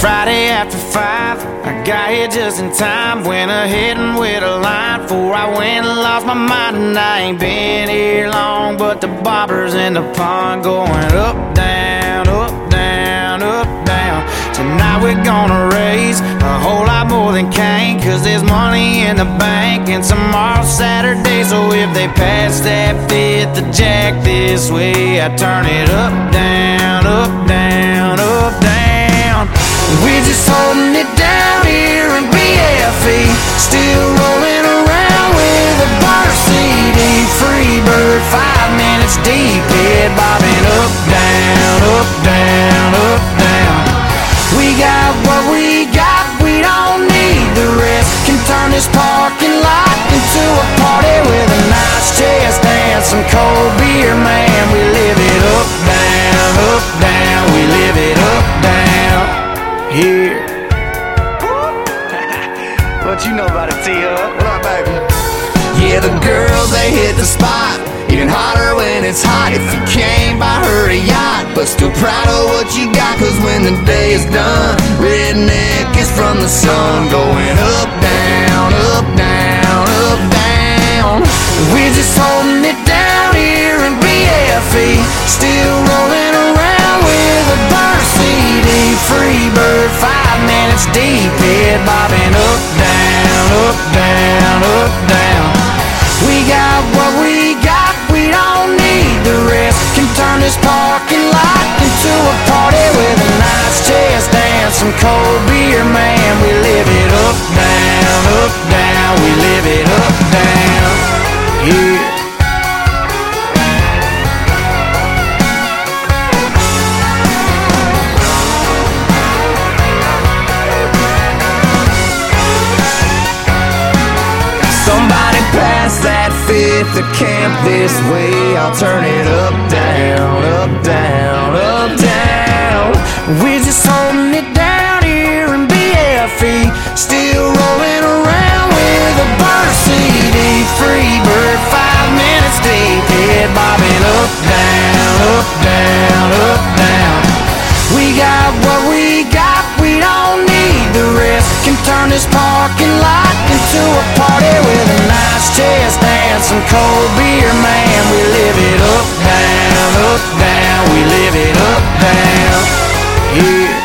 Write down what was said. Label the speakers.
Speaker 1: Friday after 5, I got here just in time. Went ahead and with a line before I went and lost my mind. And I ain't been here long, but the bobbers in the pond going up, down, up, down, up, down. Tonight we're gonna raise a whole lot more than Cain, 'cause there's money in the bank and tomorrow's Saturday. So if they pass that fifth of Jack this way, I turn it up, down, up, down, up, down. We're just holding it down here in BFE, still rolling around with a bar CD. Free bird, 5 minutes deep, head bobbing up, down, up, down, up, down. We got what we got, we don't need the rest. Can turn this parking lot into a party with a nice chest and some cold beer, man. We live it up, down, we live it up, down here. What you know about it, T-Up? What up, baby? Yeah, the girls, they hit the spot, even hotter when it's hot. If you can't buy her a yacht, but still proud of what you got, 'cause when the day is done, redneck is from the sun, going up, down, up, down, up, down. We're just holding it down here in BFE, still rolling around with a burn CD. Free bird, 5 minutes deep, head bobbing up, down, up, down, up, down. We got what we got, we don't need the rest. Can turn this parking lot into a party with a nice chest and some cold beer, man. We live it up, down, we live it up, down, yeah. Somebody pass that fifth of camp this way, I'll turn it up, down, up, down, up, down. We're just holding it down here in BFE, still rolling around with a burn CD. Free bird, 5 minutes deep, head bobbing up, down, up, down, up, down. We got what we got, we don't need the rest. Can turn this parking lot into a party with a nice chest and some cold beer, man. We live it up, down, we live it up, down, yeah.